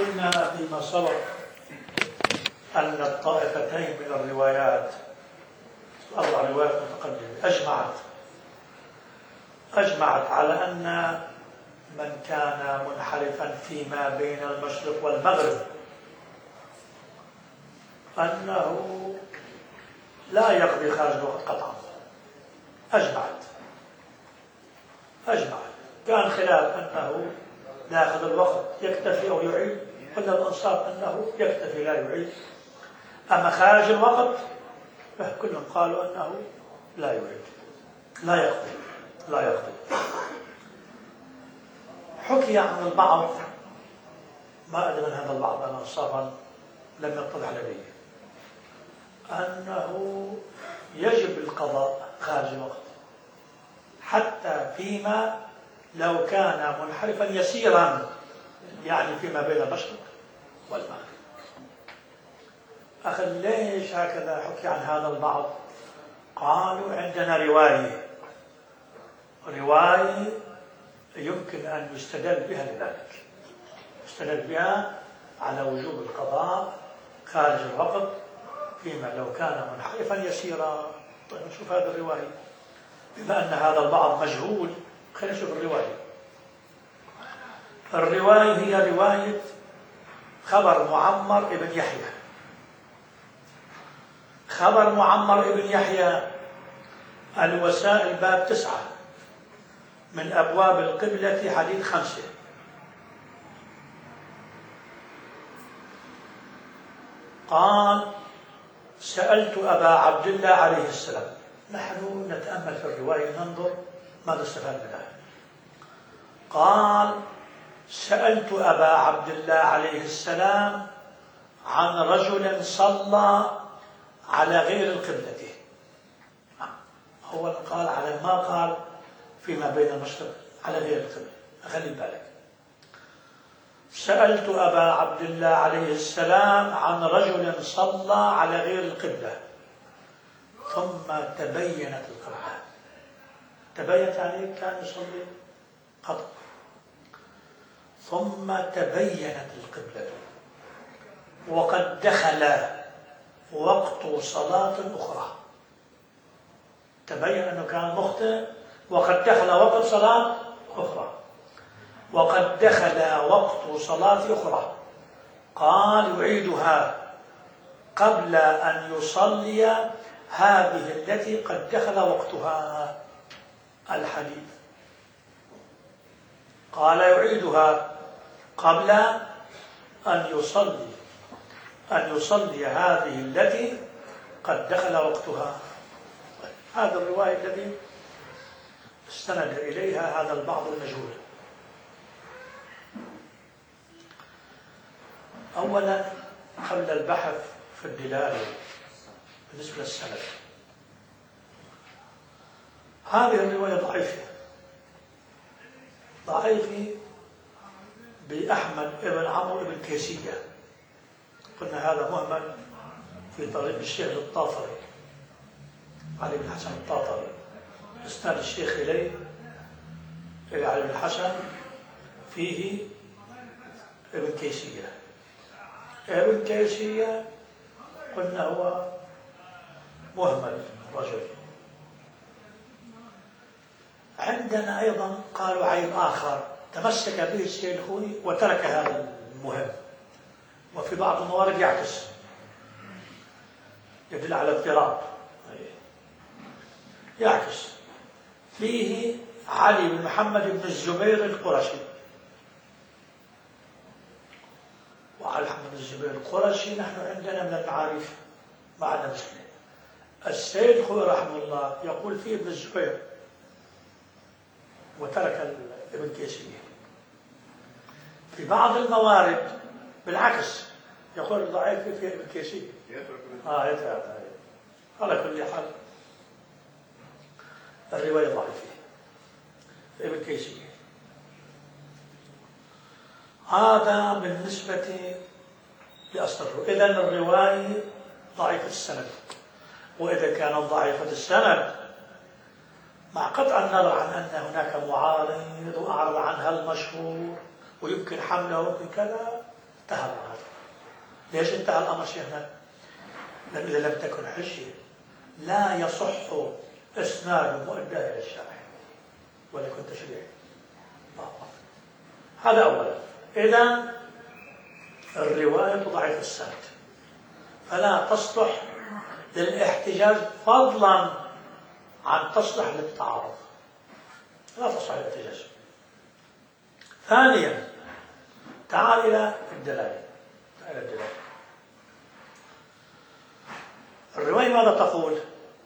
قلنا فيما سبق أن الطائفتين من الروايات 4 روايات متقدمة أجمعت على أن من كان منحرفا فيما بين المشرق والمغرب أنه لا يقضي خارج الوقت قطعا. أجمعت كان خلاف أنه داخل الوقت يكتفي أو يعيد، ولا الأنصار أنه يكتفي لا يعيد. أما خارج الوقت كلهم قالوا أنه لا يعيد، لا يقضي. حكي عن البعض، ما أدري من هذا البعض، أنا صافا لم يطلع لدي، أنه يجب القضاء خارج الوقت حتى فيما لو كان منحرفا يسيرا، يعني فيما بين المشرق والمغرب. أخي ليش هكذا حكي عن هذا البعض؟ قالوا عندنا رواية يمكن أن يستدل بها لذلك، يستدل بها على وجوب القضاء خارج الوقت فيما لو كان منحرفا يسيرا. طيب نشوف هذه الرواية، بما أن هذا البعض مجهول خلينا نشوف الرواية هي رواية خبر معمر ابن يحيى. خبر معمر ابن يحيى الوسائل باب 9 من أبواب القبلة حديث 5. قال: سألت أبا عبد الله عليه السلام. نحن نتأمل في الرواية ننظر ماذا استفاد منها. قال: سألت أبا عبد الله عليه السلام عن رجل صلى على غير القبلة. أولا قال على ما قال فيما بين المشرق على غير القبلة، خلي بالك. سألت أبا عبد الله عليه السلام عن رجل صلى على غير القبلة ثم تبينت القبلة. تبينت يعني كان يصلي قط، ثم تبينت القبلة وقد دخل وقت صلاة أخرى. تبين أنه كان مخطئ وقد دخل وقت صلاة أخرى، وقد دخل وقت صلاة أخرى. قال: يعيدها قبل أن يصلي هذه التي قد دخل وقتها. الحديث قال: يعيدها قبل أن يصلي هذه التي قد دخل وقتها. هذا الرواية الذي استند إليها هذا البعض المجهول. أولا قبل البحث في الدلالة بالنسبة للسند، هذه الرواية ضعيفة بأحمد بن عمرو بن كيسية. قلنا هذا مهمل في طريق الشيخ الطاطري، علي بن حسن الطاطري. إسناد الشيخ إليه إلى علي بن حسن فيه ابن كيسية. ابن كيسية قلنا هو مهمل رجل. عندنا أيضا قالوا عيب آخر تمسك به السيد الخوئي وترك هذا المهم، وفي بعض الموارد يعكس، يدل على اضطراب. يعكس فيه علي بن محمد بن الزبير القرشي. وعلي محمد بن الزبير القرشي نحن عندنا من المعارف ما عندنا مشكلة. السيد الخوئي رحمه الله يقول فيه ابن الزبير وترك ابن كيسية. في بعض الموارد بالعكس يقول ضعيف في ابن كيسية. يترك. على كل حال الرواية ضعيفة ابن كيسية. هذا بالنسبة لأصله. إذن الرواية ضعيفة السند، وإذا كانت ضعيفة السند مع قطع النظر عن أن هناك معارض وأعرض عنها المشهور ويمكن حمله ويمكن كذا، انتهى هذا. ليش انتهى الأمر شيخنا؟ لأن إذا لم تكن حجة لا يصح إسناد مؤدى إلى الشارع ولا يكون تشريعي. هذا أولا. إذن الرواية ضعيف السند فلا تصلح للاحتجاج فضلا عن تصلح للتعارض، لا تصلح للاحتجاج. ثانيا تعال إلى الدلالة. الرواية ماذا تقول؟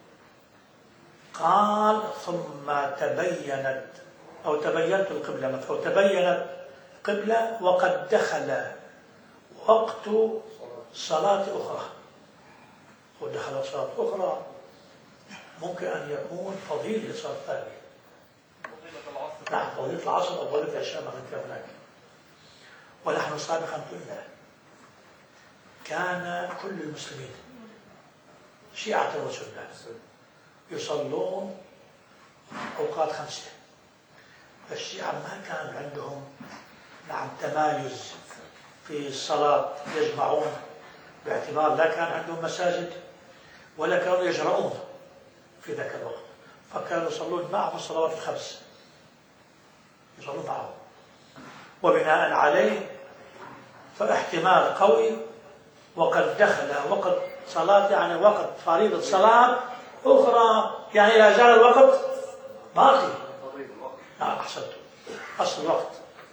قال ثم تبينت أو تبينت القبلة مثلا، أو تبينت قبلة وقد دخل وقت صلاة أخرى. ودخل صلاة أخرى ممكن أن يكون فضيلة صلاة ثانية. نعم، فضيلة العصر أو فضيلة العشاء مثلا هناك. ونحن سابقا قلنا كان كل المسلمين شيعة وسنة يصلون أوقات 5. فالشيعة ما كان عندهم تمايز في الصلاة يجمعون، باعتبار لا كان عندهم مساجد ولا كانوا يجرؤون في ذاك الوقت، فكانوا يصلون معهم الصلوات 5 يصلون معهم. وبناء عليه فاحتمال قوي وقد دخل وقت صلاة، يعني وقت فريضة صلاة أخرى، يعني لا زال الوقت باقي. نعم أحسنت، أصل الوقت.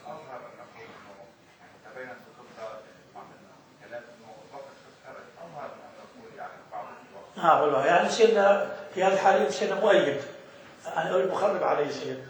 والله يعني سيدنا في هذه الحالة سيدنا مؤيد، أنا أقول مخرب عليه سيدنا.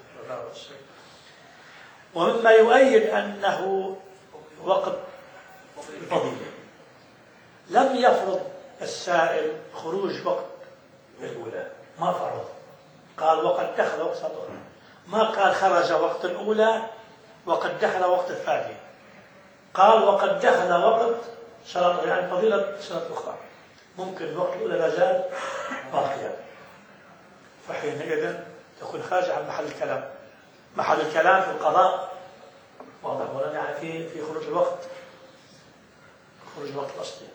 ومما يؤيد أنه وقت فضيلة لم يفرض السائل خروج وقت الأولى، ما فرض، قال وقد دخل وقت صلاة أخرى، ما قال خرج وقت الأولى وقد دخل وقت الثانية، قال وقد دخل وقت صلاة، يعني فضيلة صلاة أخرى، ممكن الوقت الأولى لا زال باقيا، فحينئذ تكون خارج عن محل الكلام. محل الكلام في القضاء واضح، ولا يعني في خروج الوقت، خروج الوقت الأصلي.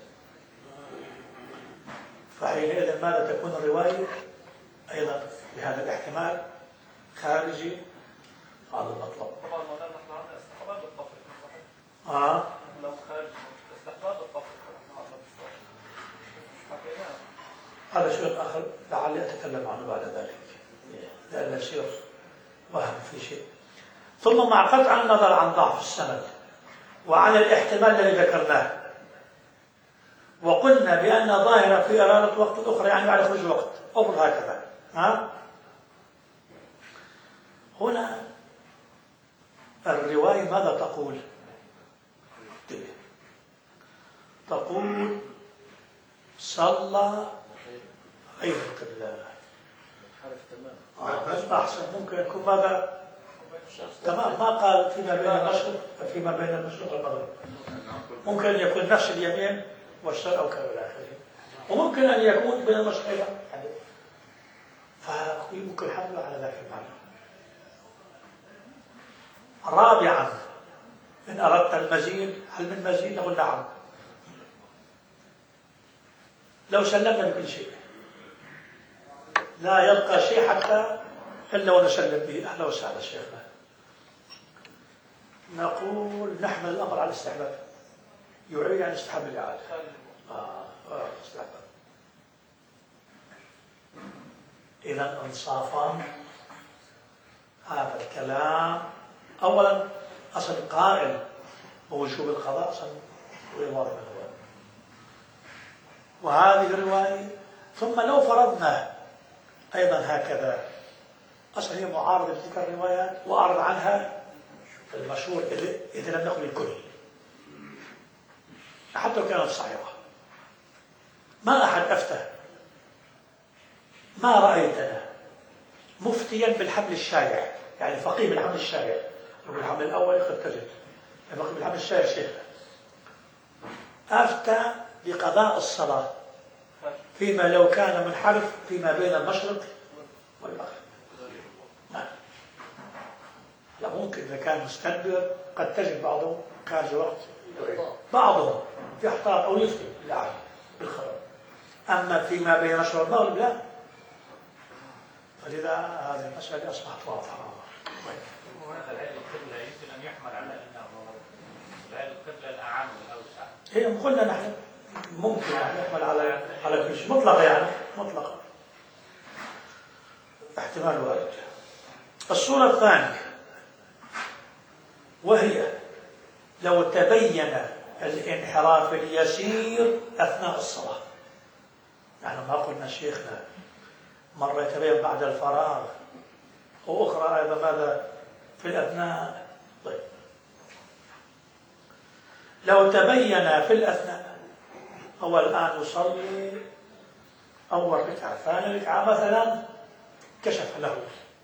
فحينئذ ماذا تكون الرواية أيضا بهذا الاحتمال خارجي على المطلب. طبعا مولانا نحن عندنا استحباب الطفل. لو خارج استحباب الطفل هذا شيء آخر لعلي أتكلم عنه بعد ذلك، لأن يصير وهم في شيء. ثم مع قطع النظر عن ضعف السند وعن الاحتمال الذي ذكرناه، وقلنا بأن ظاهرة في إرادة وقت أخرى يعني بعد خروج الوقت أفضل هكذا. هنا الرواية ماذا تقول؟ تقول صلى غير القبلة. أحسن، ممكن يكون ماذا؟ تمام، ما قال فيما بين المشرق والمغرب، ممكن أن يكون نفس اليمين والشرق أو كذا إلى آخره، وممكن أن يكون بين المشرقين، فيمكن حمله على ذاك المعنى. رابعا إن أردت المزيد، هل من مزيد؟ نقول نعم، لو سلمنا بكل شيء لا يبقى شيء حتى إلا ونسلم به. أهلا وسهلا شيخنا. نقول نحمل الأمر على الاستحباب، يعيد عن استحباب الإعادة. استحباب. إذا انصافا هذا الكلام، أولا أصل قائل بوجوب القضاء أصلا غير واضح من هو، وهذه الرواية. ثم لو فرضنا أيضا هكذا، أصلا هي معارضة لتلك الروايات وأعرض عنها المشهور إذا لم نقل الكل، حتى لو كانت صحيحة. ما أحد أفتى، ما رأيتنا مفتيا بالحمل الشائع، يعني فقيه بالحمل الشائع، بالحمل الأول قد تجد فقيه بالحمل الشائع شيخنا أفتى بقضاء الصلاة فيما لو كان منحرف فيما بين المشرق والمغرب. لا ممكن إذا كان مستدبر قد تجد بعضهم خارج وقت بعضهم يحتاط أو يفتي بالعالم بالخبر. أما فيما بين المشرق والمغرب لا. فلذا هذه المسألة أصبحت واضحة. وهذا العلم القبلة يمكن أن يحمل على أنه العلم القبلة الأعم والأوسع. هي قلنا نحن ممكن أن يحمل على كل شيء مطلقة، يعني مطلقة، احتمال وارد. الصورة الثانية وهي لو تبين الانحراف اليسير أثناء الصلاة. يعني ما قلنا شيخنا مرة يتبين بعد الفراغ، وأخرى أيضا ماذا في الأثناء. طيب لو تبين في الأثناء، هو الآن يصلي أول ركعة ثاني ركعة مثلا كشف له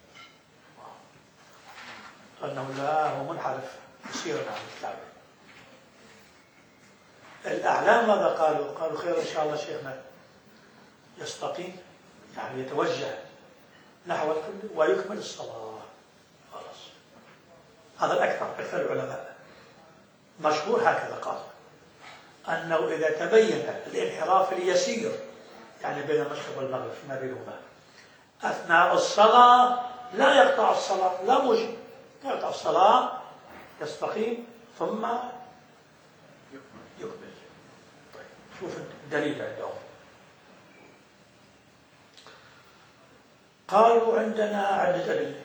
أنه لا هو منحرف يسير عن الكعبة. الأعلام ماذا قالوا؟ قالوا خير إن شاء الله شيخنا، يستقيم يعني يتوجه نحو القبلة ويكمل الصلاة خلاص. هذا أكثر العلماء مشهور هكذا قال، أنه إذا تبين الانحراف اليسير يعني بين المشرق والمغرب فيما بينهما أثناء الصلاة لا يقطع الصلاة، لا موجب، لا يقطع الصلاة، يستقيم ثم يكمل. طيب شوف الدليل عندهم. قالوا عندنا عدة أدلة.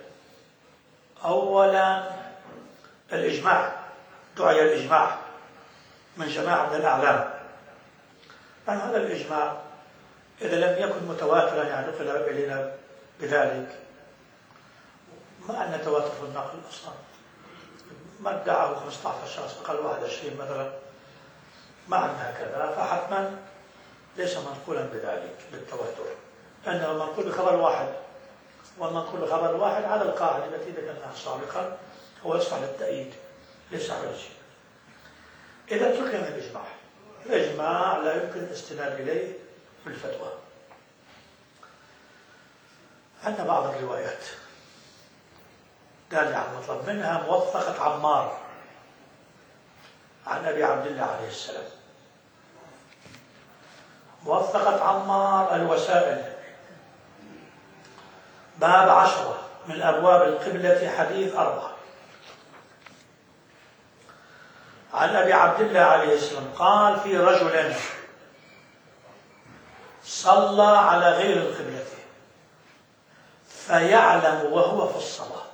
أولا الإجماع، دعي الإجماع من جماعة من الأعلام. يعني هذا الإجماع إذا لم يكن متواترا يعني نقل إلينا بذلك، ما أن تواتر في النقل أصلا، ما ادعاه 15 شخص قال 21 مثلا، ما عن هكذا، فحتما ليس منقولا بذلك بالتواتر، إنما منقول بخبر واحد، والمنقول بخبر واحد على القاعدة التي ذكرناها سابقا هو يصلح للتأييد ليس على الشيء. إذا ترك من الإجماع، الإجماع لا يمكن الاستناد إليه في الفتوى. عندنا بعض الروايات دالة على المطلب، منها موثقة عمار عن أبي عبد الله عليه السلام. موثقة عمار الوسائل باب 10 من أبواب القبلة حديث 4 عن أبي عبد الله عليه السلام قال في رجل صلى على غير القبلة فيعلم وهو في الصلاة،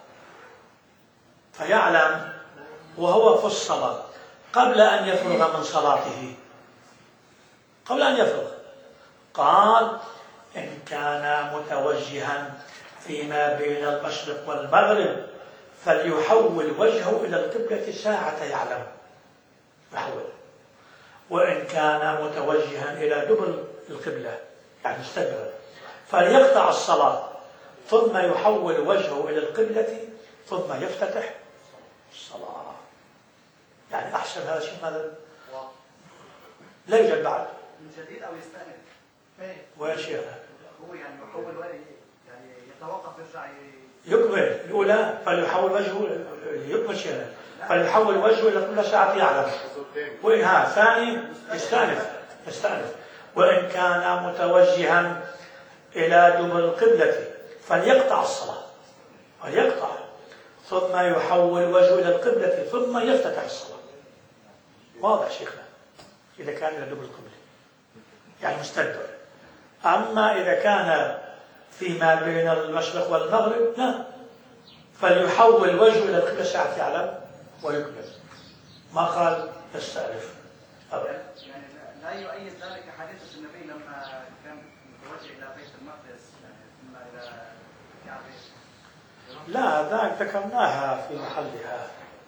فيعلم وهو في الصلاة قبل أن يفرغ من صلاته، قبل أن يفرغ، قال إن كان متوجها فيما بين المشرق والمغرب فليحول وجهه إلى القبلة ساعة يعلم، يحول. وإن كان متوجها إلى دبر القبلة يعني مستدبرا فليقطع الصلاة ثم يحول وجهه إلى القبلة ثم يفتتح الصلاة. يعني أحسن هذا الشيء ماذا؟ لا يوجد بعد. من جديد أو يستأنف؟ وين شيخنا؟ هو يعني يحول وجهه يعني يتوقف يرجع يكمل الأولى فليحول وجهه يكمل شيئا فليحول وجهه إلى كل ساعة يعلم. وإنها ثاني يستأنف. وإن كان متوجها إلى دبر القبلة فليقطع الصلاة، فليقطع ثم يحول وجهه إلى القبلة ثم يفتتح الصلاة. واضح شيخنا؟ إذا كان إلى دبر القبلة يعني مستدبر. أما إذا كان فيما بين المشرق والمغرب لا، فليحول وجهه إلى القبلة ساعة يعلم ويكمل. ما قال يستأنف أبدا. يعني لا يؤيد ذلك حديث النبي لما كان متوجه إلى بيت المقدس ثم إلى الكعبة. لا ذاك ذكرناها في محلها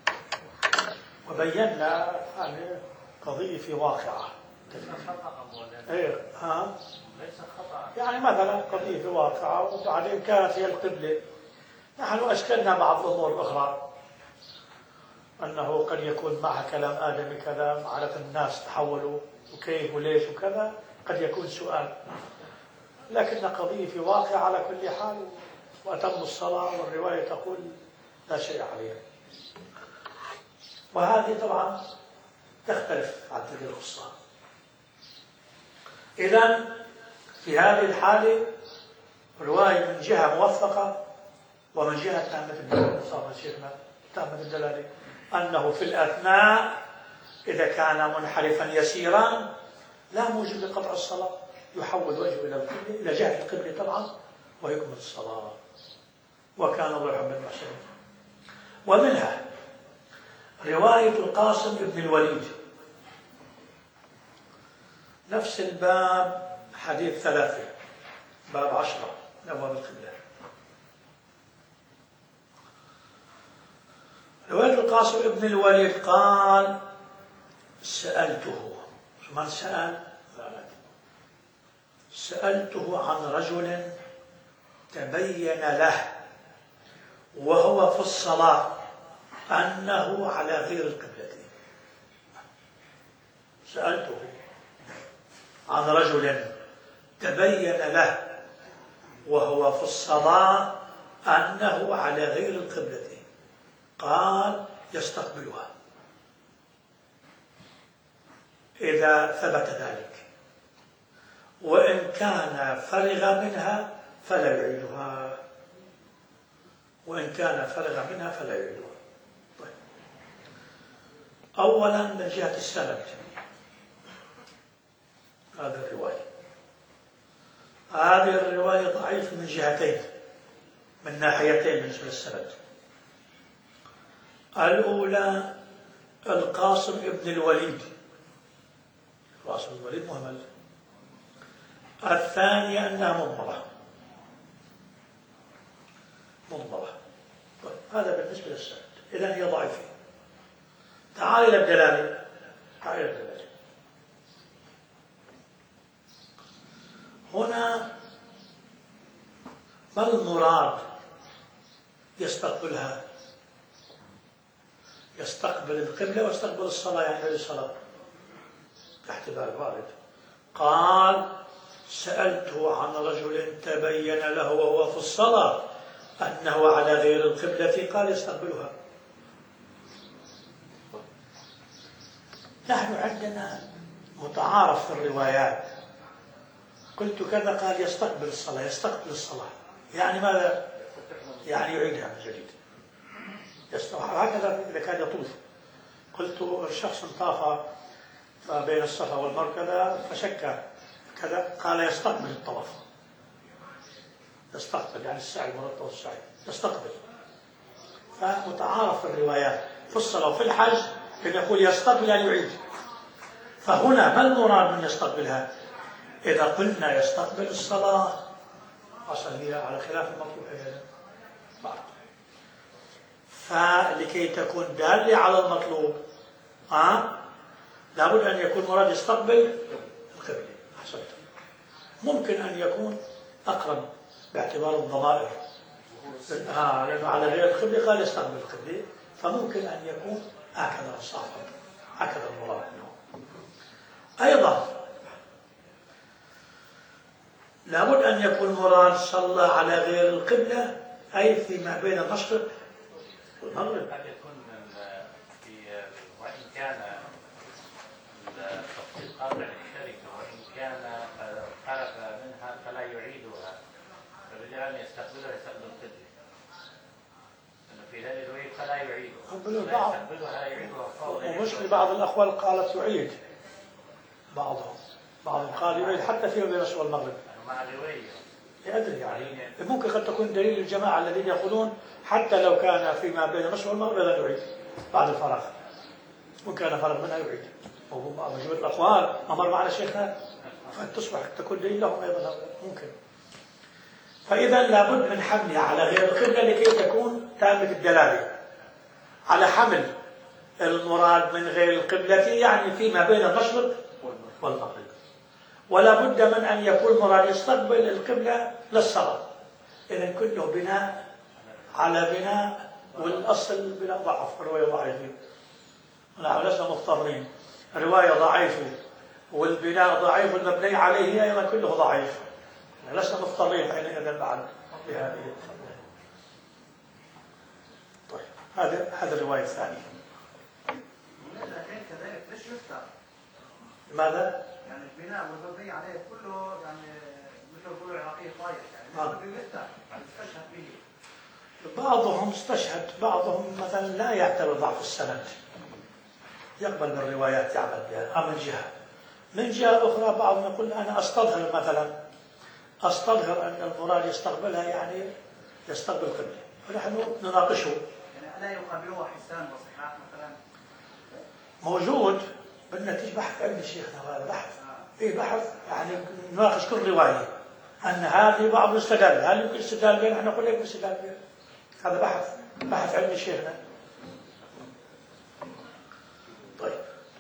وبينا يعني قضية في واقعة. ليس خطأ إيه ها؟ ليس خطأ. يعني مثلا قضية في واقعة وبعدين كانت هي القبلة. نحن أشكلنا بعض الأمور الأخرى أنه قد يكون معها كلام آدمي كذا، عادة الناس تحولوا وكيف وليش وكذا، قد يكون سؤال، لكن قضية في واقع على كل حال. وأتم الصلاة والرواية تقول لا شيء عليها. وهذه طبعا تختلف عن تلك الخصال. إذن في هذه الحالة رواية من جهة موثقة ومن جهة تهمة الدلالة، صار شيخنا تهمة الدلالة أنه في الأثناء إذا كان منحرفا يسيرا لا موجب لقطع الصلاة، يحول وجهه إلى القبلة، إلى جهة القبلة طبعا، ويكمل الصلاة. وكان الله يحب المحسنين. ومنها رواية القاسم بن الوليد، نفس الباب، حديث 3، باب 10 من أبواب القبلة. رواية القاسم بن الوليد قال: سألته، من سأل؟ سألته عن رجل تبين له وهو في الصلاة أنه على غير القبلة. سألته عن رجل تبين له وهو في الصلاة أنه على غير القبلة، قال: يستقبلها إذا ثبت ذلك، وإن كان فرغ منها فلا يعيدها، وإن كان فرغ منها فلا يعيدها. طيب. أولا من جهة السند، هذه الرواية ضعيفة من جهتين، من ناحيتين بالنسبة للسند. الأولى القاسم بن الوليد، القاسم بن الوليد مهمل. الثانية أنها مضمرة. هذا بالنسبة للسند، إذن هي ضعيفة. تعال إلى الدلالة. هنا ما المراد يستقبلها؟ يستقبل القبلة ويستقبل الصلاة، يعني هذه الصلاة تحت باب وارد. قال: سألته عن رجل تبين له وهو في الصلاة أنه على غير القبلة، قال: يستقبلها. نحن عندنا متعارف في الروايات، قلت كذا قال يستقبل الصلاة، يعني ماذا؟ يعني يعيدها من جديد. هكذا إذا كان يطوف. قلت الشخص طاف بين الصفا والمروة فشك كذا، قال يستقبل الطواف، يستقبل يعني السعي، مرتب السعي يستقبل. فمتعارف في الروايات في الصلاة وفي الحج كان يقول يستقبل يعني يعيد. فهنا ما المراد من يستقبلها؟ إذا قلنا يستقبل الصلاة أصلا هي على خلاف المطلوب بعد، فلكي تكون دالة على المطلوب لابد أن يكون مراد يستقبل القبلة. أحسنت. ممكن أن يكون أقرب باعتبار الضمائر، لأنه على غير القبلة قال يستقبل القبلة، فممكن أن يكون هكذا الصحابة، هكذا المراد منه. أيضا لابد أن يكون مراد صلى على غير القبلة، أي فيما بين المشرق والمغرب. قد يكون وإن كان التفصيل قاطع للشركة، وإن كان خرج منها فلا يعيدها، فبالتالي يستقبلها يستقبل القبلة. إنه في هذه الرواية فلا يعيدها، يستقبلها يعيدها فوق. ومش بعض الأقوال قالت يعيد، بعضهم قال يعيد حتى فيما بين المشرق والمغرب. مع الرواية أدري يعني ممكن قد تكون دليل الجماعة الذين يقولون حتى لو كان فيما بين المشرق والمغرب لا يعيد بعد الفراغ، وإن كان فرغ منها يعيد. وهو مجموعة الأقوال أمر معنا شيخنا، فتصبح تكون دليل لهم أيضا ممكن. فإذا لابد من حملها على غير القبلة لكي تكون تامة الدلالة على حمل المراد من غير القبلة، يعني فيما بين المشرق والمغرب. ولا بد من أن يكون مراد يستقبل القبلة للصلاة. إذن كله بناء على بناء، والأصل بناء ضعف، الرواية ضعيفة، نحن لسنا مضطرين، الرواية ضعيفة والبناء ضعيف والمبني عليه أيضا كله ضعيف، لسنا مضطرين حينئذ بعد بهذه. طيب هذا الرواية الثانية. إذا كان كذلك ليش يفتح؟ لماذا؟ يعني البناء والمبني عليه كله يعني مثل ما بيقولوا العراقية طايح يعني بده يفتح يستشهد به. بعضهم استشهد، بعضهم مثلا لا يعتبر ضعف السند، يقبل بالروايات يعمل بها من جهة. من جهة أخرى بعضهم يقول أنا أستظهر مثلا، أستظهر أن المراد يستقبلها يعني يستقبل قبله، فنحن نناقشه. يعني ألا يقابلوها حسان وصحاح مثلا؟ موجود بالنتيجة بحث علمي شيخنا، هذا بحث إيه بحث يعني نناقش كل رواية أن هذه بعض الاستدلال، هل يمكن الاستدلال بها؟ نحن نقول لك الاستدلال بها، هذا بحث علمي شيخنا. طيب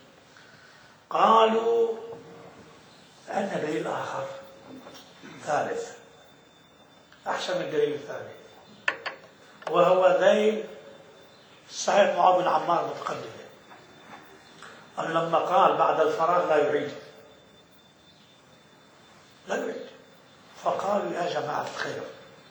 قالوا عندنا دليل آخر ثالث أحسن من الدليل الثاني، وهو دليل صحيح معاذ بن عمار المتقدم، أن لما قال بعد الفراغ لا يعيد، فقالوا يا جماعة الخير،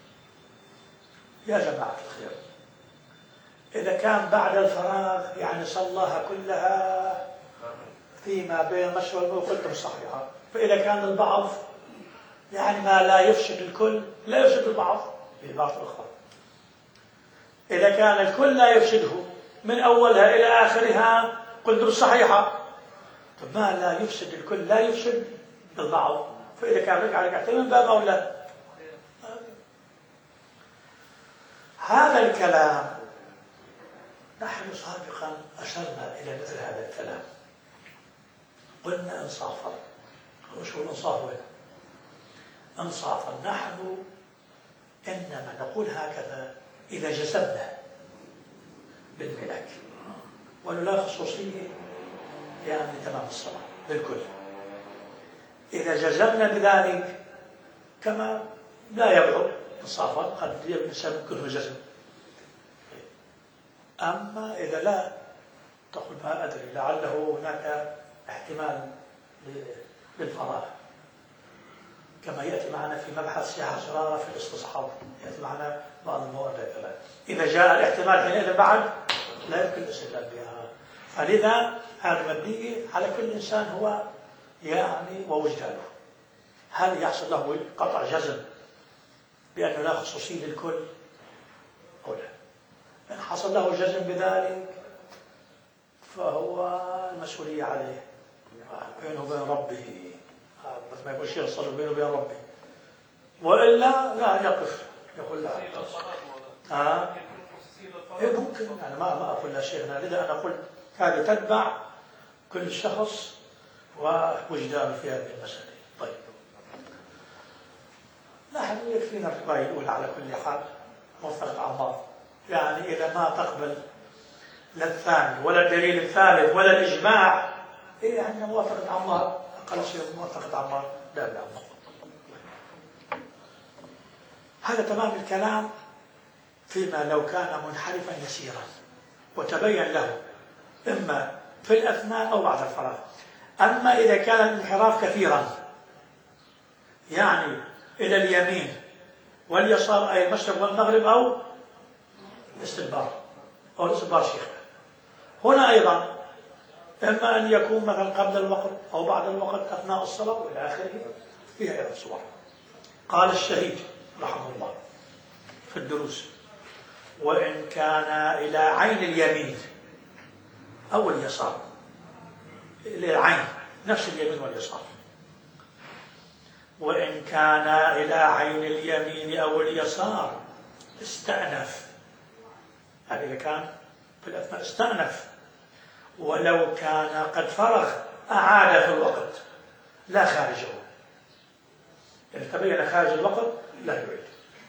يا جماعة الخير، إذا كان بعد الفراغ يعني صلاها كلها فيما بين المشي والمغرب قلتم صحيحة، فإذا كان البعض يعني ما لا يفسد الكل لا يفسد البعض في بعض الأخرى، إذا كان الكل لا يفسده من أولها إلى آخرها قلتم صحيحة، طب ما لا يفسد الكل لا يفسد البعض، فإذا كان رجع ركعتين من باب أولى. هذا الكلام نحن سابقا أشرنا إلى مثل هذا الكلام، قلنا إنصافا، وشو الإنصاف وين؟ إنصافا نحن إنما نقول هكذا إذا جزمنا بالملك ولا خصوصية يعني تمام الصلاة للكل، إذا جزمنا بذلك كما لا يبعد إنصافا قد الإنسان كله جزم، أما إذا لا تقول ما أدري لعله هناك احتمال للفراغ، كما يأتي معنا في مبحث سياحة زرارة في الاستصحاب، يأتي معنا بعض المواد كذلك، إذا جاء الاحتمال حينئذ بعد لا يمكن الاستدلال بها. فلذا هذا مبني على كل إنسان هو يعني ووجدانه، هل يحصل له قطع جزم بأنه لا خصوصية للكل أو لا؟ إن حصل له جزم بذلك فهو المسؤولية عليه بينه وبين ربه، مثل ما يقول الشيخ صلى بينه وبين ربه، وإلا لا يقف يقول لا. إيه ممكن، أنا ما أقول لا شيخنا، لذا أنا أقول هذه تتبع كل شخص ووجدانه في هذه المسألة. طيب نحن يكفينا الرواية الأولى على كل حال موفقة عمار، يعني إذا ما تقبل لا الثاني ولا الدليل الثالث ولا الإجماع، إيه يعني موافقة عمار أقل شيء موافقة عمار لا. هذا تمام الكلام فيما لو كان منحرفا يسيرا وتبين له إما في الأثناء أو بعد الفراغ. أما إذا كان الانحراف كثيرا يعني إلى اليمين واليسار أي المشرق والمغرب أو الاستدبار أو الاستدبار شيخ، هنا أيضا إما أن يكون مثلا قبل الوقت أو بعد الوقت أثناء الصلاة وإلى آخره، فيها أيضا صور. قال الشهيد رحمه الله في الدروس: وإن كان إلى عين اليمين أو اليسار، إلى العين نفس اليمين واليسار، وإن كان إلى عين اليمين أو اليسار استأنف، يعني إذا كان في الأثناء استأنف، ولو كان قد فرغ أعاد في الوقت لا خارجه، إذا تبين خارج الوقت لا يعيد.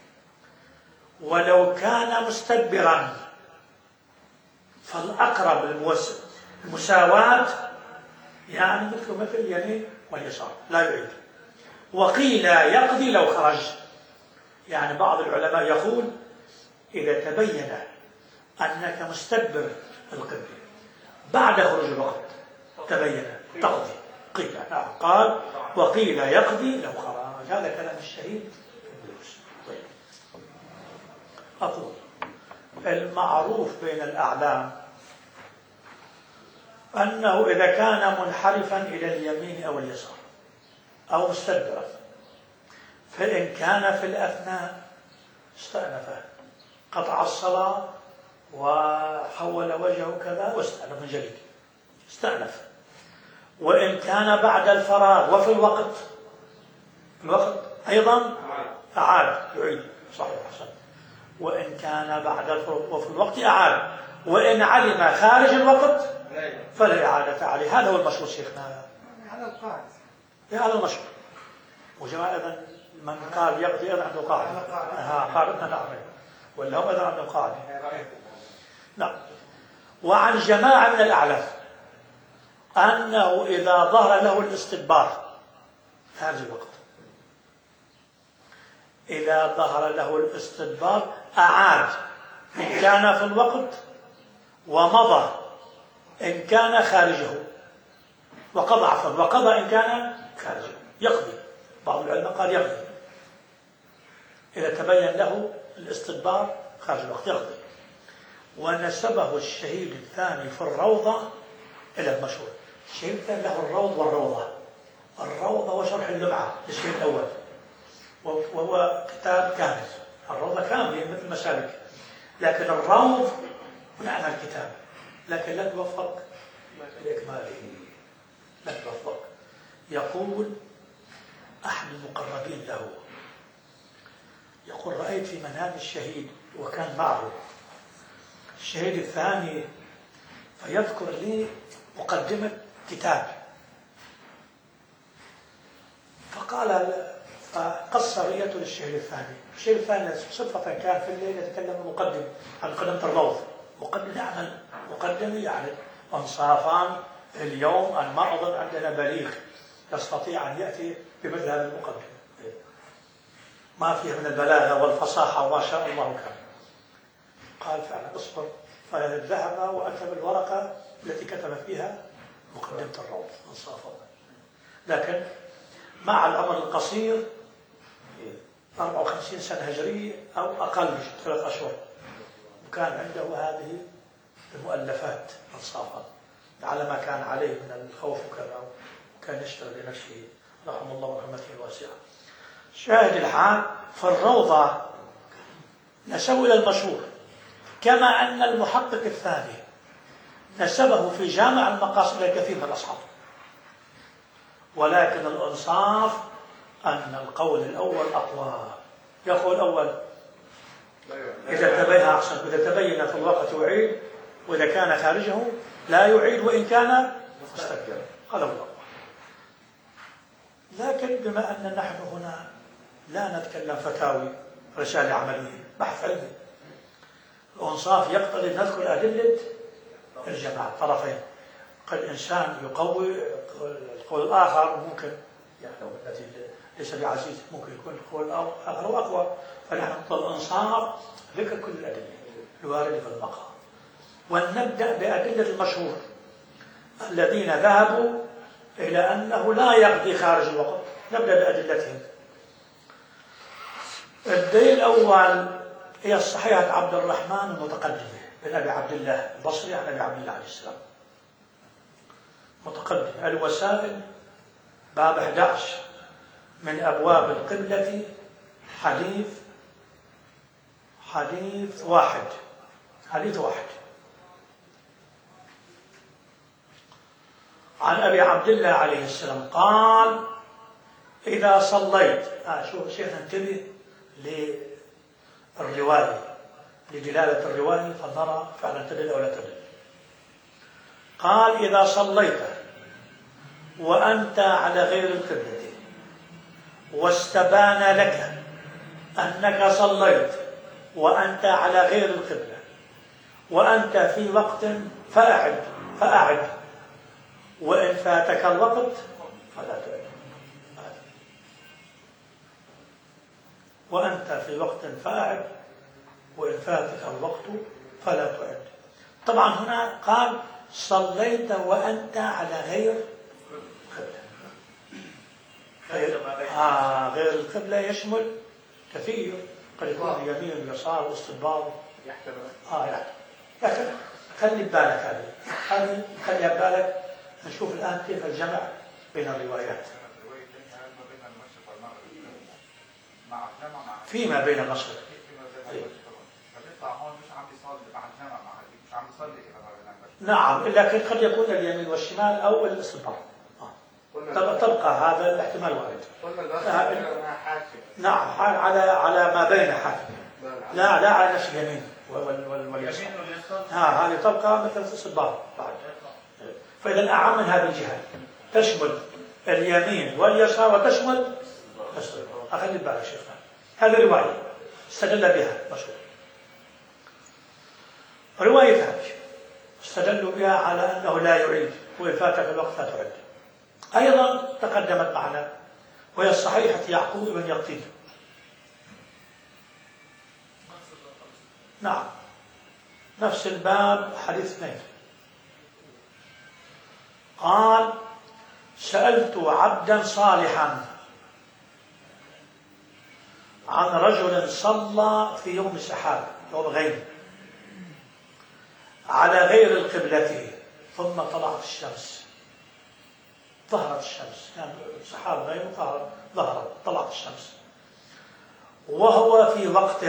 ولو كان مستدبرا فالأقرب المساواة يعني مثل اليمين واليسار لا يعيد. وقيل يقضي لو خرج، يعني بعض العلماء يقول إذا تبين أنك مستدبر القبلة بعد خروج الوقت تبين تقضي، قيل نعم قال وقيل يقضي لو خرج. هذا كلام الشهيد في الدروس. طيب أقول المعروف بين الأعلام أنه إذا كان منحرفا إلى اليمين أو اليسار أو مستدبرا، فإن كان في الأثناء استأنف، قطع الصلاة وحول وجهه كذا واستأنف من جديد، استأنف. وإن كان بعد الفراغ وفي الوقت أيضا أعاد يعيد، صحيح حسن. وإن كان بعد الفراغ وفي الوقت أعاد، وإن علم خارج الوقت فلا إعادة عليه. هذا هو المشهور شيخنا، هذا القاعدة. هذا المشهور. وجماعة أيضا من قال يقضي أيضا عنده قاعدة، قاعدتنا نعم، ولا هم أيضا عندهم قاعدة. نعم. وعن جماعة من الأعلاف أنه إذا ظهر له الاستدبار خارج الوقت، إذا ظهر له الاستدبار أعاد إن كان في الوقت، ومضى إن كان خارجه، وقضى إن كان خارجه، يقضي. بعض العلماء قال يقضي إذا تبين له الاستدبار خارج الوقت، يقضي. ونسبه الشهيد الثاني في الروضة إلى المشهور. الشهيد الثاني له الروض والروضة. الروضة وشرح اللمعة للشهيد الأول، وهو كتاب كامل. الروضة كامل مثل المسالك، لكن الروض معنى الكتاب، لكن لا توفق لإكماله، لا توفق. يقول أحد المقربين له، يقول رأيت في منام الشهيد وكان معه الشهيد الثاني، فيذكر لي مقدمة كتاب، فقص رؤيته للشهيد الثاني. الشهيد الثاني صدفة كان في الليل يتكلم المقدم عن مقدمة الروض، مقدم يعمل مقدم يعني انصافا اليوم أن ما أظن عندنا بليغ يستطيع أن يأتي بمثل هذا المقدم، ما فيه من البلاغة والفصاحة وما شاء الله كان. قال فعلا اصبر، فذهب وأتى بالورقة التي كتب فيها مقدمة الروض انصافا. لكن مع العمر القصير 54 سنة هجرية أو أقل من 3 أشهر، وكان عنده هذه المؤلفات انصافا على ما كان عليه من الخوف وكذا، وكان يشتغل لنفسه رحمه الله ورحمته الواسعة. شاهد الحال في الروضة نسبه إلى المشهور، كما أن المحقق الثاني نسبه في جامع المقاصد لكثير من الأصحاب. ولكن الإنصاف أن القول الأول أقوى. يقول الأول إذا تبين أحسن، إذا تبين في الوقت يعيد، وإذا كان خارجه لا يعيد وإن كان مستكبرا. هذا هو الأقوى. لكن بما أن نحن هنا لا نتكلم فتاوي، رسالة عملية، بحث علمي، الإنصاف يقتضي أن نذكر أدلة الجماعة الطرفين. قد الإنسان يقوي القول الآخر، ممكن يعني التي ليس بعزيز ممكن يكون القول الآخر أقوى، فنحن نطلب الإنصاف ذكر كل الأدلة الواردة في المقام، ونبدأ بأدلة المشهور الذين ذهبوا إلى أنه لا يقضي خارج الوقت. نبدأ بأدلتهم. الدليل الأول هي الصحيحة عبد الرحمن المتقدمة بن أبي عبد الله البصري عن أبي عبد الله عليه السلام، متقدم الوسائل باب 11 من أبواب القبلة، حديث واحد. عن أبي عبد الله عليه السلام قال إذا صليت، شوف شيخ انتبه للرواية، لدلالة الرواية فنرى فعلا تدل أو لا تدل. قال إذا صليت وأنت على غير القبلة واستبان لك أنك صليت وأنت على غير القبلة وأنت في وقت فأعد، وإن فاتك الوقت فلا تعد. وأنت في وقت فأعد، وإن فاتك الوقت فلا تعد. طبعا هنا قال صليت وأنت على غير القبلة. غير القبلة يشمل كثير، قد يكون يمين ويسار واستدبار، يحتمل. خلي ببالك هذه خليها ببالك. نشوف الآن كيف الجمع بين الروايات. فيما بين المشرق. نعم، لكن قد يكون اليمين والشمال أو الاستنباط. تبقى هذا الاحتمال وارد. نعم، على ما بين حاكم، لا على نفس اليمين واليسار. هذه تبقى مثل الاستنباط بعد. فإذا أعم من هذه الجهة، تشمل اليمين واليسار وتشمل الاستنباط. أخلي بالك شيخنا، هذه رواية استدل بها مشهور. رواية ثانية استدلوا بها على أنه لا يعيد، وإن فاتك الوقت لا تعد. أيضا تقدمت معنا، وهي الصحيحة يعقوب بن يقطين. نعم، نفس الباب حديث 2. قال: سألت عبدا صالحا عن رجل صلى في يوم سحاب، يوم غيم، على غير القبلة، ثم طلعت الشمس، ظهرت الشمس، يعني سحاب غيم ظهرت طلعت الشمس، وهو في وقت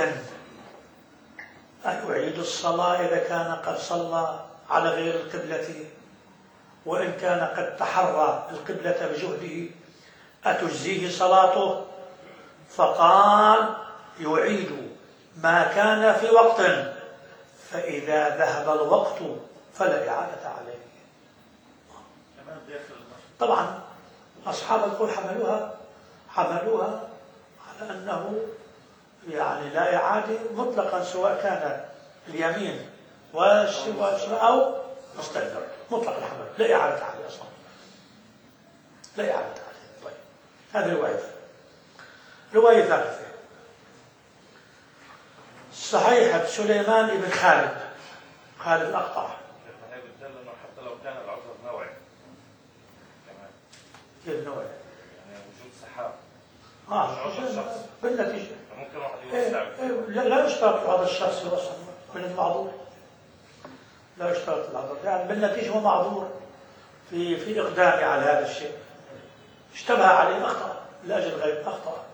أيعيد الصلاة إذا كان قد صلى على غير القبلة، وإن كان قد تحرى القبلة بجهده أتجزيه صلاته؟ فقال: يعيد ما كان في وقت، فإذا ذهب الوقت فلا إعادة عليه. طبعا أصحاب القول حملوها على أنه يعني لا إعادة مطلقا، سواء كان اليمين والشمال أو مستدبر، مطلق الحمل، لا إعادة عليه أصلا، لا إعادة عليه. طيب، هذه رواية ثالثة، صحيحة سليمان بن خالد الأقطع. هي بتدل انه حتى لو كان العذر نوعي كمان. كيف نوعي؟ يعني وجود سحاب. بالنتيجة ممكن واحد يوسع. لا يشترط هذا الشخص يوصل من المعذور، لا يشترط العذر، يعني بالنتيجة هو معذور في إقدامه على هذا الشيء، اشتبه عليه، أخطأ لأجل غير أخطأ.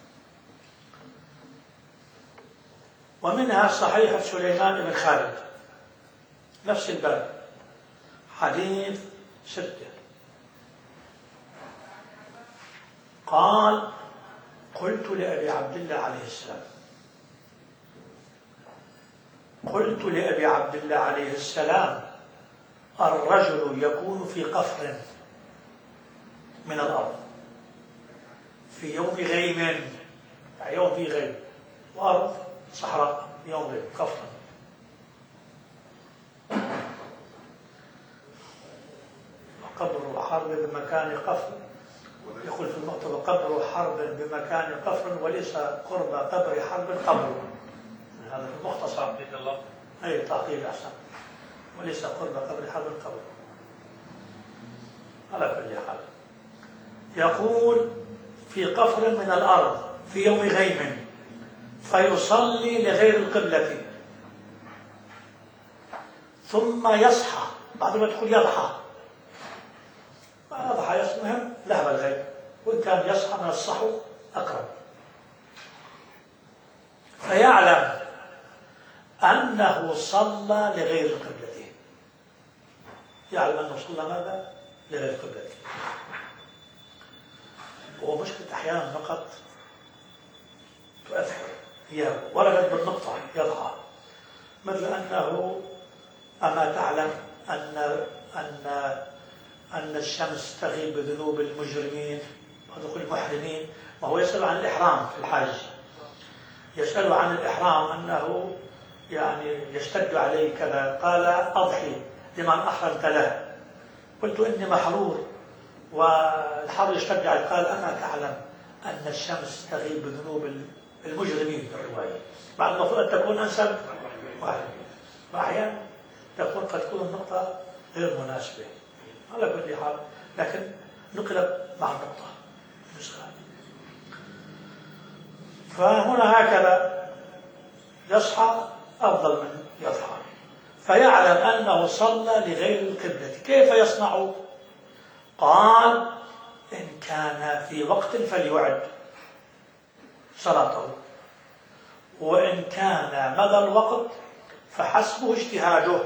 ومنها صحيحة سليمان بن خالد، نفس الباب، حديث 6. قال: قلت لأبي عبد الله عليه السلام، قلت لأبي عبد الله عليه السلام: الرجل يكون في قفر من الأرض في يوم غيم، يعني يوم في غيم وأرض صحراء، يوم غيم، قفر، وقبر حرب بمكان قفر، يقول في النقطة: وقبر حرب بمكان قفر، وليس قرب قبر حرب قبر. هذا في المختصر. أي تعقيد أحسن. وليس قرب قبر حرب قبر. على كل حال، يقول: في قفر من الأرض في يوم غيم، فيصلي لغير القبلة، ثم يصحى، بعد ما تقول يضحى، ما أضحى يصحى، ذهب الغيب، وإن كان يصحى من الصحو أقرب، فيعلم أنه صلى لغير القبلة، يعلم أنه صلى ماذا؟ لغير القبلة. ومشكلة أحيانا نقط تؤثر، هي وردت بالنقطة يضحى، مثل أنه أما تعلم أن الشمس تغيب بذنوب المجرمين ودخول المحرمين، وهو يسأل عن الإحرام في الحج، يسأل عن الإحرام أنه يعني يشتد عليه كذا، قال: أضحي لمن أحرمت له. قلت: إني محرور والحر يشتد عليه. قال: أما تعلم أن الشمس تغيب بذنوب المجرمين في الرواية، مع المفروض أن تكون أنسب واحد، وأحيانا تكون قد تكون النقطة غير مناسبة، على كل حال، لكن نقلب مع النقطة النسخة. فهنا هكذا يصحى أفضل من يضحى، فيعلم أنه صلى لغير القبلة، كيف يصنع؟ قال إن كان في وقت فليعد صلاته، وإن كان مضى الوقت فحسبه اجتهاده،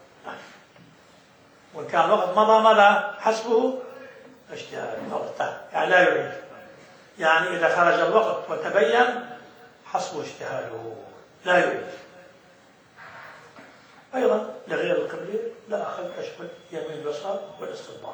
وإن كان الوقت مضى حسبه اجتهاده، يعني لا يعيد. يعني إذا خرج الوقت وتبين حسبه اجتهاده لا يعيد. أيضا لغير القبلة لا أخذ أشمل يمين اليسار والاستدبار.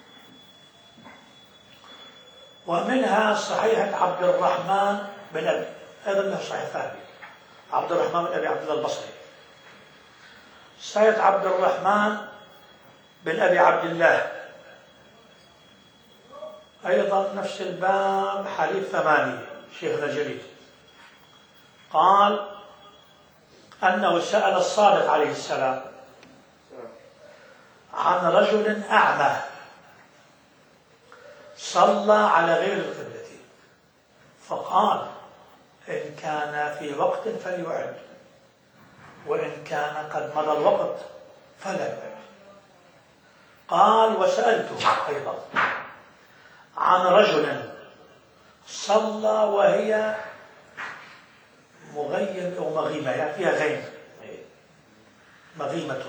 ومنها صحيحة عبد الرحمن بن أبي، أيضا له صحيح ثاني، عبد الرحمن بن أبي عبد الله البصري. صحيحة عبد الرحمن بن أبي عبد الله أيضا نفس الباب، حديث 8، شيخنا الجليل قال أنه سأل الصادق عليه السلام عن رجل أعمى صلى على غير القبلة، فقال إن كان في وقت فليعد، وإن كان قد مضى الوقت فلا يعد. قال وسألته أيضا عن رجل صلى وهي مغيم أو مغيمة، يعني فيها غيم، مغيمة،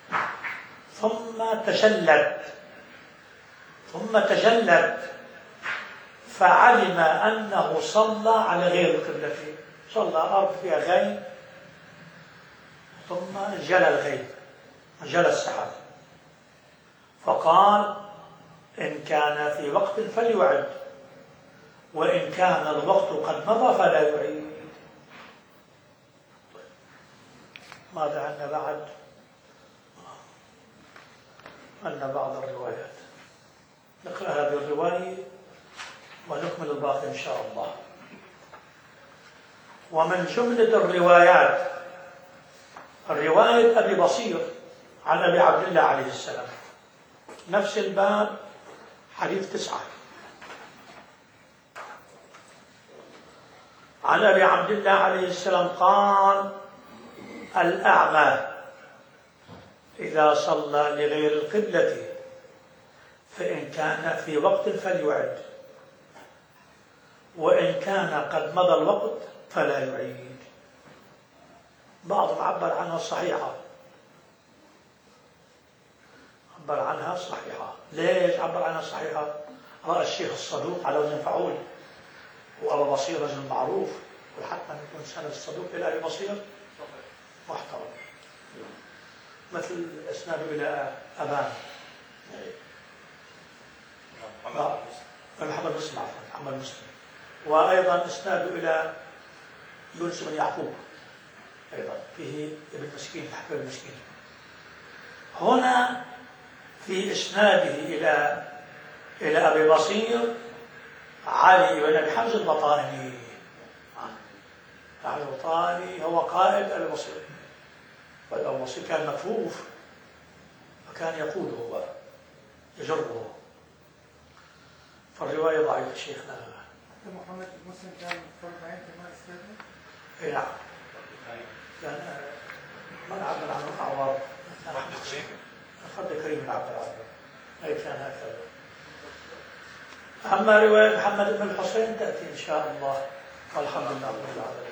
ثم تجلت فعلم أنه صلى على غير القبلة، صلى أرض فيها غيم ثم جلى الغيم، جلى السحاب، فقال إن كان في وقت فليعد، وإن كان الوقت قد مضى فلا يعيد. ماذا عندنا بعد؟ عندنا بعض الروايات، نقرأ هذه الرواية ونكمل الباقي إن شاء الله. ومن جملة الروايات رواية أبي بصير عن أبي عبد الله عليه السلام، نفس الباب، حديث 9، عن أبي عبد الله عليه السلام قال الأعمى إذا صلى لغير القبلة فإن كان في وقت فليعد، وإن كان قد مضى الوقت فلا يعيد. بعضهم عبر عنها صحيحة، عبر عنها صحيحة. ليش عبر عنها صحيحة؟ رأى الشيخ الصدوق على وزن فعول، وأبا بصير رجل معروف، وحتى أن يكون سند الصدوق إلى أبي بصير محترم، مثل إسناده إلى أبان محمد مسلم، وأيضا إسناده إلى يونس بن يعقوب، أيضا فيه ابن مسكين، حكم المسكين. هنا في إسناده إلى أبي بصير علي بن أبي حمزة البطاني. البطاني هو قائد أبي بصير، وأبو بصير كان مكفوف فكان يقوده هو يجره، فالرواية ضعيفة شيخنا. محمد مسلم كان فرض عين كما استاذنا؟ اي نعم، كان من عبر عنه أعوار، خد كريم بن عبد العزيز، أي كان هكذا. أما رواية محمد بن الحسين تأتي إن شاء الله، والحمد لله رب العالمين.